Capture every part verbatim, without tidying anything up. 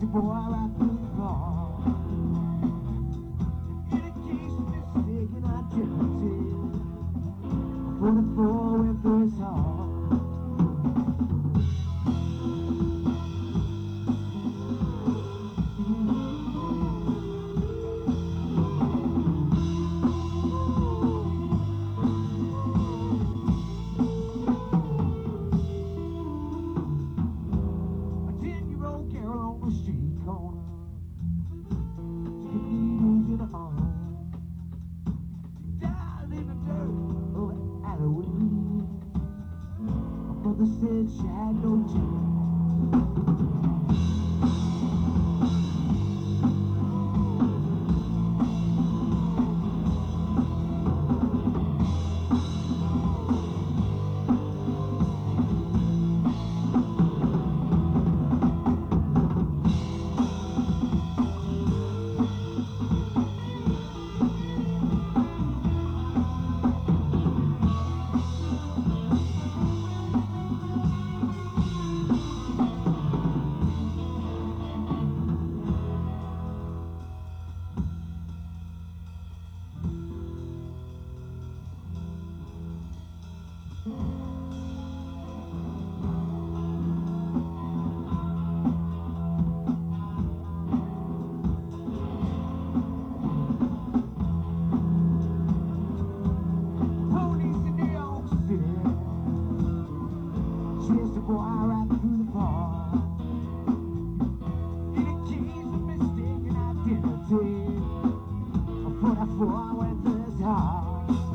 your boy right through the car. In a case of mistaken identity, forty-four went through his heart. On the street corner, taking needles in her arm, died in the dirt of an alleyway. My mother said she had no teeth. Chased the boy right through the park. In a case of mistaken identity, forty-four went through his heart.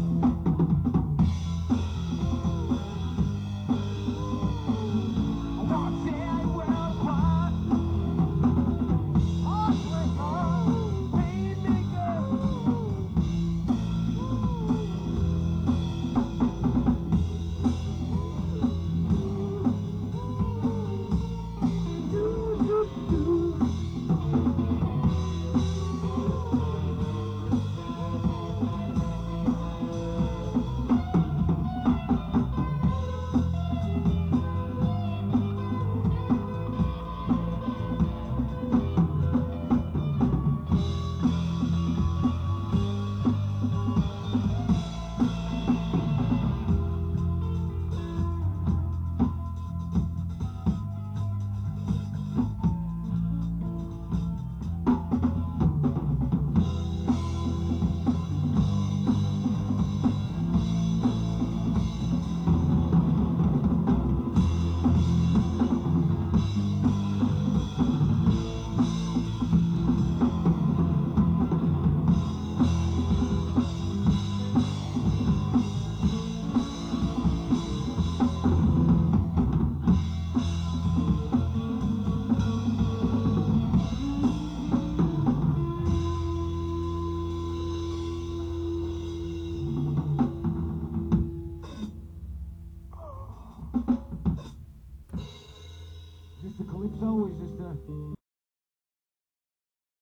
I wanna tell you where I was. Heartbreaker, painmaker. Just the calypso, is just the